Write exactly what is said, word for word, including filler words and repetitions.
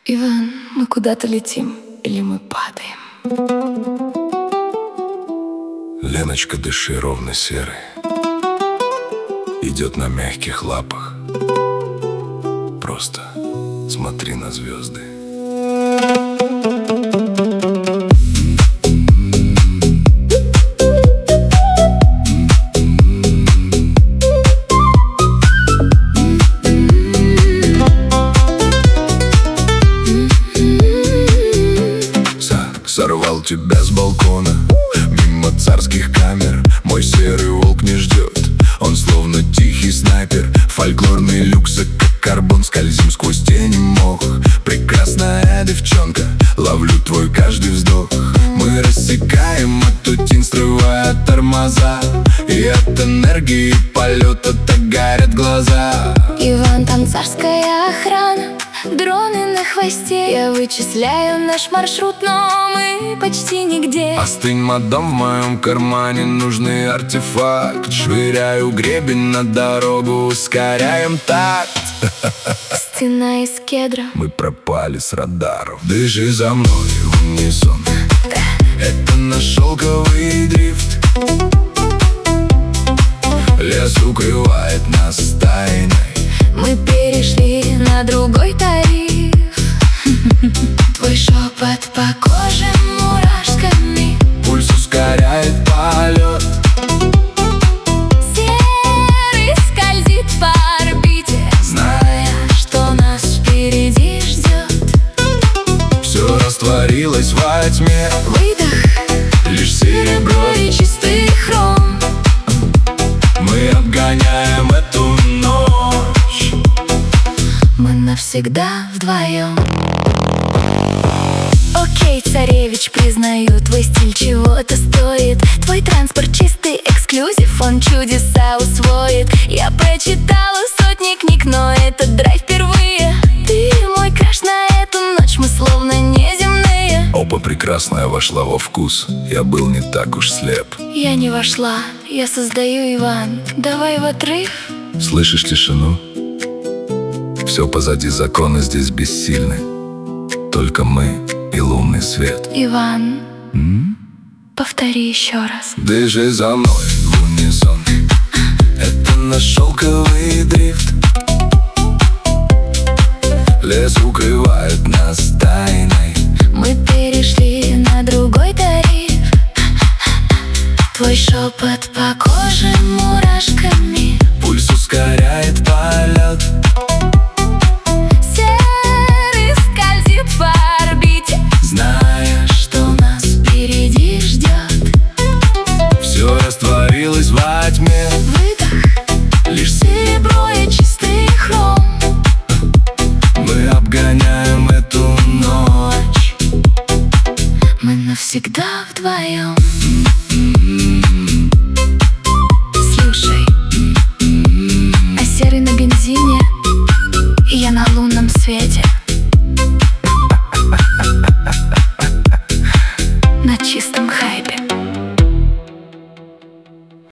Иван, мы куда-то летим или мы падаем? Леночка, дыши ровно серый, идет на мягких лапах. Просто смотри на звезды. Сорвал тебя с балкона, мимо царских камер. Мой серый волк не ждет, он словно тихий снайпер. Фольклорный люкс, как карбон, скользим сквозь тени мох. Прекрасная девчонка, ловлю твой каждый вздох. Мы рассекаем эту тень, срывая тормоза, и от энергии полета так горят глаза. Иван, там царская охрана, дроны на хвосте. Я вычисляю наш маршрут, но мы почти нигде. Остынь, мадам, в моем кармане нужный артефакт. Швыряю гребень на дорогу, ускоряем такт. Стена из кедра, мы пропали с радаров. Дыши за мной в унисон, это наш шелковый дрифт. Лес укрывает нас тайной, мы перешли на другой тариф. Твой шепот по коже мурашками, пульс ускоряет полет. Серый скользит по орбите, зная, что нас впереди ждет. Все растворилось во тьме, выдох, лишь серебро и чистый хром. Мы обгоняем эту ночь, мы навсегда вдвоем. Окей, царевич, признаю, твой стиль чего-то стоит. Твой транспорт чистый эксклюзив, он чудеса усвоит. Я прочитала сотни книг, но этот драйв впервые. Ты мой краш на эту ночь, мы словно неземные. Опа, прекрасная вошла во вкус, я был не так уж слеп. Я не вошла, я создаю, Иван, давай в отрыв. Слышишь тишину? Все позади, законы здесь бессильны. Только мы и лунный свет. Иван, М? повтори еще раз. Дыши за мной в унисон, это наш шелковый дрифт. Лес укрывает нас тайной, мы перешли на другой тариф. Твой шепот по коже мурашками, пульс ускоряет полет. Серый скользит по орбите, зная, что нас впереди ждет. все растворилось во тьме, выдох, лишь серебро и чистый хром. мы обгоняем эту ночь, мы навсегда вдвоем. Слушай, а серый на бензине, и я на лунном свете.